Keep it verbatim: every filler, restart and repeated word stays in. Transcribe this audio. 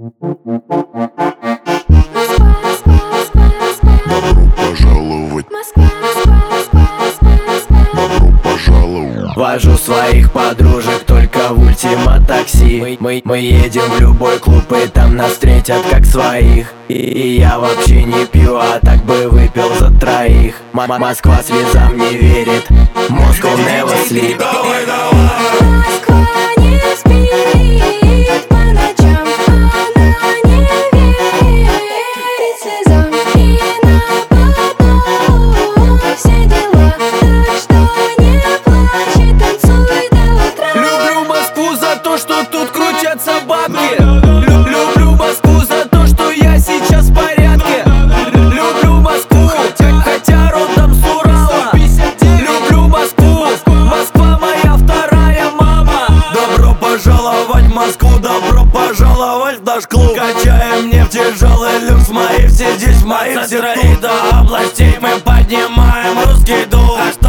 Вожу своих подружек только в Ультима такси. мы, мы, мы едем в любой клуб, и там нас встретят как своих. И, и я вообще не пью, а так бы выпил за троих. М Москва слезам не верит, Moscow never sleep. Давай, давай. Москва не спит по ночам, она не верит слезам и на потом все дела, так что не плачь и танцуй до утра. Люблю Москву за то, что тут крутятся бабки. Лю Люблю Москву за то, что я сейчас в порядке. Люблю Москву, хотя, хотя родом с Урала. Люблю Москву, Москва моя вторая мама. Добро пожаловать в Москву, добро пожаловать в наш клуб. Качаем нефть, тяжелый люкс, мои все здесь, мои все тут. И до областей мы поднимаем русский дух.